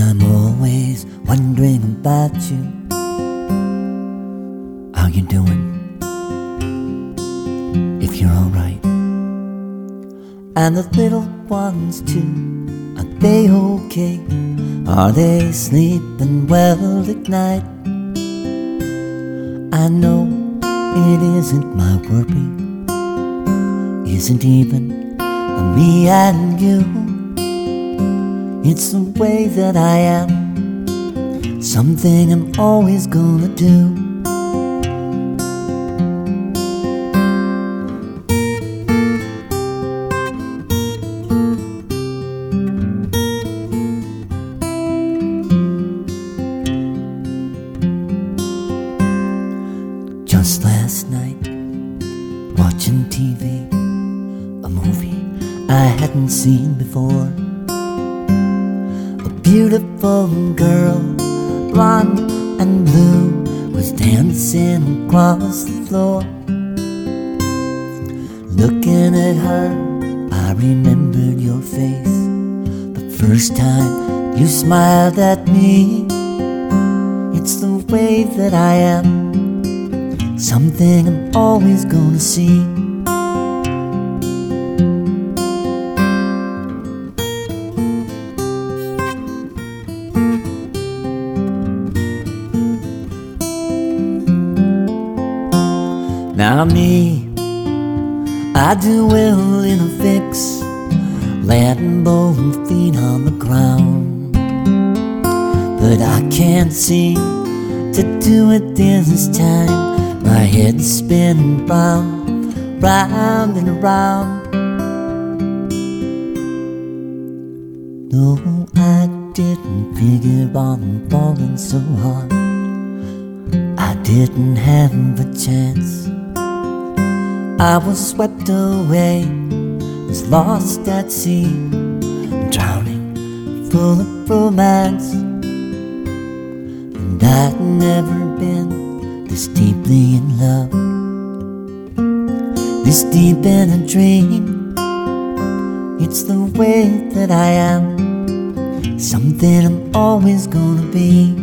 I'm always wondering about you. How you doing? If you're alright. And the little ones too, are they okay? Are they sleeping well at night? I know it isn't my worry, isn't even me and you. It's the way that I am, something I'm always gonna do. Just last night, watching TV, a movie I hadn't seen before. A beautiful girl, blonde and blue, was dancing across the floor. Looking at her, I remembered your face, the first time you smiled at me. It's the way that I am, something I'm always gonna see. Now me, I do well in a fix, letting both feet on the ground. But I can't seem to do it this time. My head's spinning round, round and around. No, I didn't figure on falling so hard. I didn't have a chance. I was swept away, was lost at sea, drowning, full of romance. And I'd never been this deeply in love, this deep in a dream. It's the way that I am, something I'm always gonna be.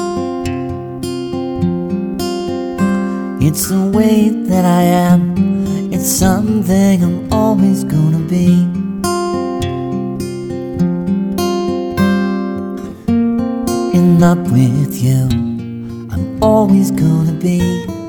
It's the way that I am, it's something I'm always gonna be. In love with you, I'm always gonna be.